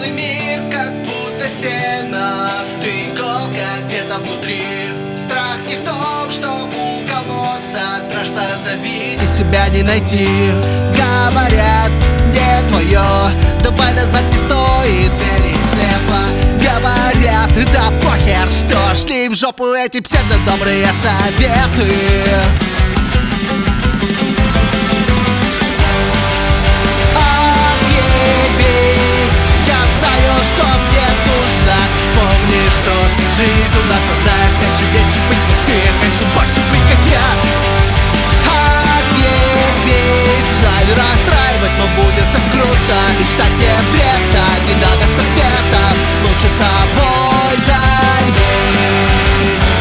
Целый мир как будто сено, ты иголка где-то внутри. Страх не в том, что уколоться, страшно забить и себя не найти. Говорят, не твое, давай назад не стоит верить слепо. Говорят, да похер, что шли в жопу эти псевдодобрые советы. Жизнь у нас одна, я хочу меньше быть как ты, я хочу больше быть как я. Отъебись, жаль расстраивать, но будет все круто. Мечтать не вредно, не надо советов, лучше собой займись.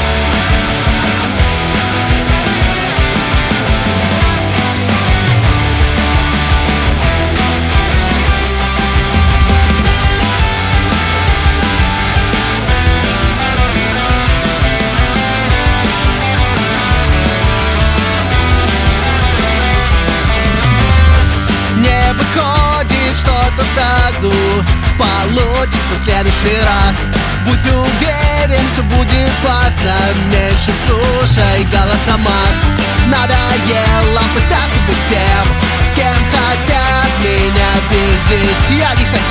Выходит что-то сразу, получится в следующий раз. Будь уверен, все будет классно, меньше слушай голоса масс. Надоело пытаться быть тем, кем хотят меня видеть. Я не хочу